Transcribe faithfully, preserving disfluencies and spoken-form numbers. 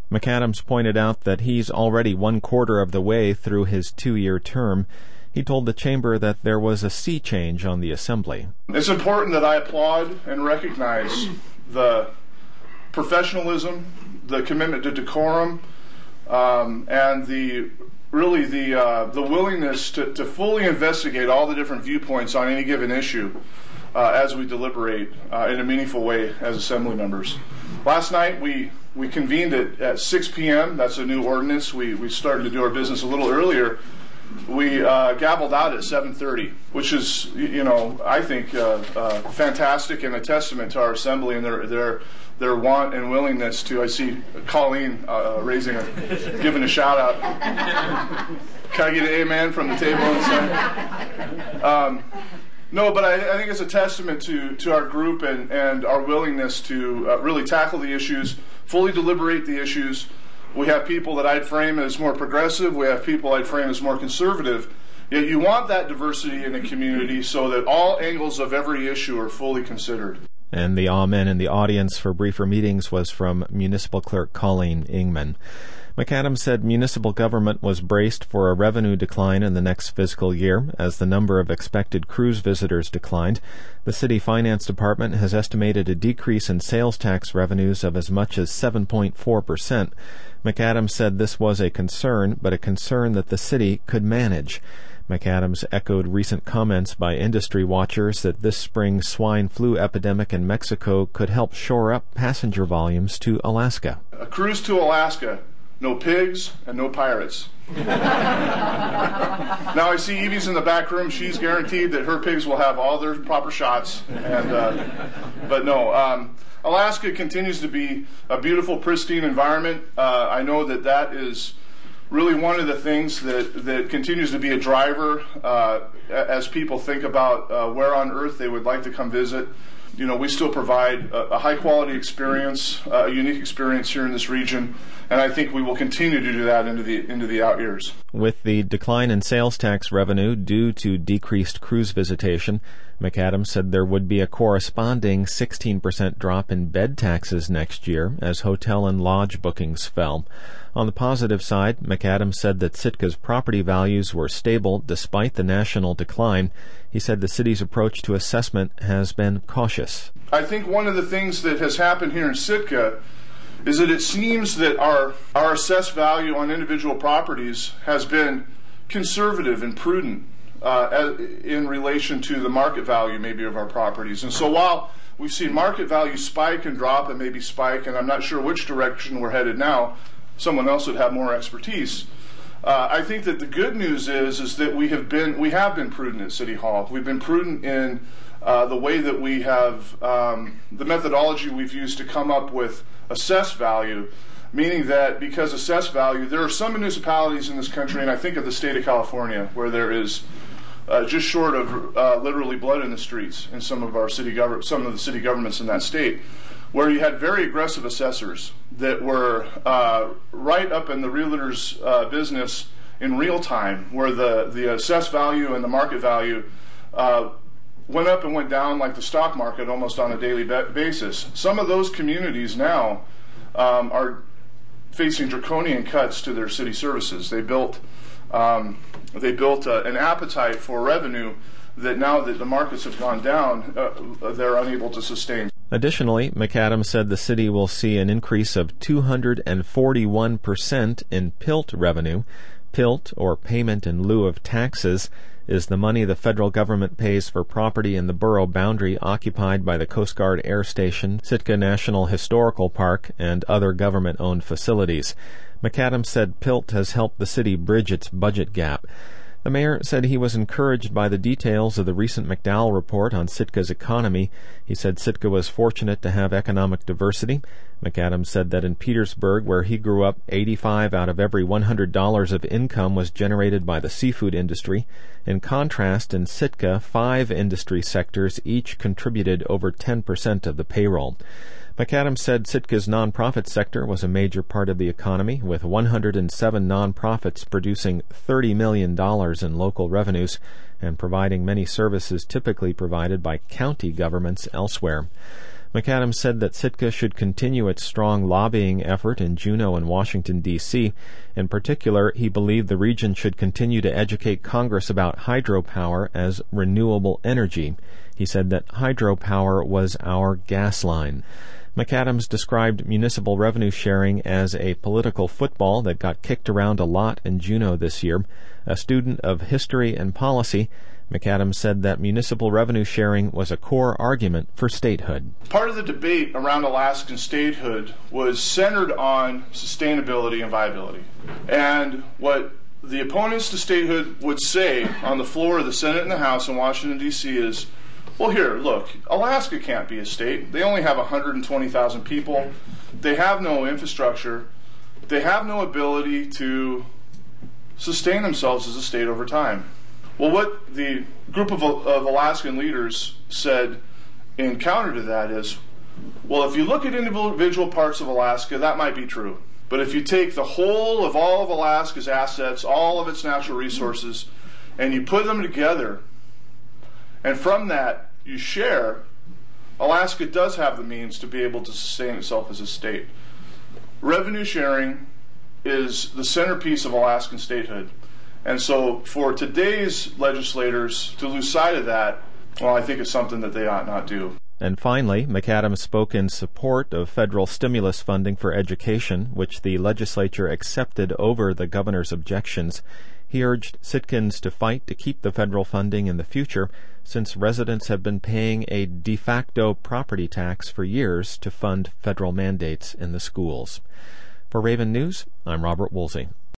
McAdams pointed out that he's already one quarter of the way through his two-year term. He told the chamber that there was a sea change on the assembly. It's important that I applaud and recognize the professionalism, the commitment to decorum, um, and the really the uh, the willingness to, to fully investigate all the different viewpoints on any given issue uh, as we deliberate uh, in a meaningful way as assembly members. Last night we we convened at, at six p.m. That's a new ordinance. We we started to do our business a little earlier. We uh, gavelled out at seven thirty, which is, you know, I think uh, uh, fantastic and a testament to our assembly and their their their want and willingness to. I see Colleen uh, raising a, giving a shout out. Can I get an amen from the table inside? Um, no, but I, I think it's a testament to to our group and and our willingness to uh, really tackle the issues, fully deliberate the issues. We have people that I'd frame as more progressive. We have people I'd frame as more conservative. Yet you want that diversity in a community so that all angles of every issue are fully considered. And the amen in the audience for briefer meetings was from Municipal Clerk Colleen Ingman. McAdams said municipal government was braced for a revenue decline in the next fiscal year as the number of expected cruise visitors declined. The City Finance Department has estimated a decrease in sales tax revenues of as much as seven point four percent. McAdams said this was a concern, but a concern that the city could manage. McAdams echoed recent comments by industry watchers that this spring's swine flu epidemic in Mexico could help shore up passenger volumes to Alaska. A cruise to Alaska. No pigs and no pirates. Now I see Evie's in the back room. She's guaranteed that her pigs will have all their proper shots. And uh, but no, um, Alaska continues to be a beautiful, pristine environment. Uh, I know that that is really one of the things that, that continues to be a driver uh, as people think about uh, where on earth they would like to come visit. You know, we still provide a, a high-quality experience, uh, a unique experience here in this region, and I think we will continue to do that into the into the out years. With the decline in sales tax revenue due to decreased cruise visitation, McAdams said there would be a corresponding sixteen percent drop in bed taxes next year as hotel and lodge bookings fell. On the positive side, McAdams said that Sitka's property values were stable despite the national decline. He said the city's approach to assessment has been cautious. I think one of the things that has happened here in Sitka is that it seems that our, our assessed value on individual properties has been conservative and prudent uh, in relation to the market value maybe of our properties. And so while we've seen market value spike and drop and maybe spike, and I'm not sure which direction we're headed now, someone else would have more expertise. Uh, I think that the good news is is that we have been we have been prudent at City Hall. We've been prudent in uh, the way that we have um, the methodology we've used to come up with assessed value, meaning that because assessed value, there are some municipalities in this country, and I think of the state of California, where there is uh, just short of uh, literally blood in the streets in some of our city govern some of the city governments in that state, where you had very aggressive assessors that were uh, right up in the realtor's uh, business in real time, where the, the assessed value and the market value uh, went up and went down like the stock market almost on a daily be- basis. Some of those communities now um, are facing draconian cuts to their city services. They built, um, they built uh, an appetite for revenue that now that the markets have gone down, uh, they're unable to sustain. Additionally, McAdams said the city will see an increase of two hundred forty-one percent in P I L T revenue. P I L T, or payment in lieu of taxes, is the money the federal government pays for property in the borough boundary occupied by the Coast Guard Air Station, Sitka National Historical Park, and other government-owned facilities. McAdams said P I L T has helped the city bridge its budget gap. The mayor said he was encouraged by the details of the recent McDowell report on Sitka's economy. He said Sitka was fortunate to have economic diversity. McAdams said that in Petersburg, where he grew up, eighty-five out of every one hundred dollars of income was generated by the seafood industry. In contrast, in Sitka, five industry sectors each contributed over ten percent of the payroll. McAdams said Sitka's nonprofit sector was a major part of the economy, with one hundred seven nonprofits producing thirty million dollars in local revenues and providing many services typically provided by county governments elsewhere. McAdams said that Sitka should continue its strong lobbying effort in Juneau and Washington, D C In particular, he believed the region should continue to educate Congress about hydropower as renewable energy. He said that hydropower was our gas line. McAdams described municipal revenue sharing as a political football that got kicked around a lot in Juneau this year. A student of history and policy, McAdams said that municipal revenue sharing was a core argument for statehood. Part of the debate around Alaskan statehood was centered on sustainability and viability. And what the opponents to statehood would say on the floor of the Senate and the House in Washington, D C is, well, here, look, Alaska can't be a state. They only have one hundred twenty thousand people. They have no infrastructure. They have no ability to sustain themselves as a state over time. Well, what the group of, of Alaskan leaders said in counter to that is, well, if you look at individual parts of Alaska, that might be true. But if you take the whole of all of Alaska's assets, all of its natural resources, and you put them together, and from that you share, Alaska does have the means to be able to sustain itself as a state. Revenue sharing is the centerpiece of Alaskan statehood. And so for today's legislators to lose sight of that, well, I think it's something that they ought not do. And finally, McAdams spoke in support of federal stimulus funding for education, which the legislature accepted over the governor's objections. He urged Sitkans to fight to keep the federal funding in the future, since residents have been paying a de facto property tax for years to fund federal mandates in the schools. For Raven News, I'm Robert Woolsey.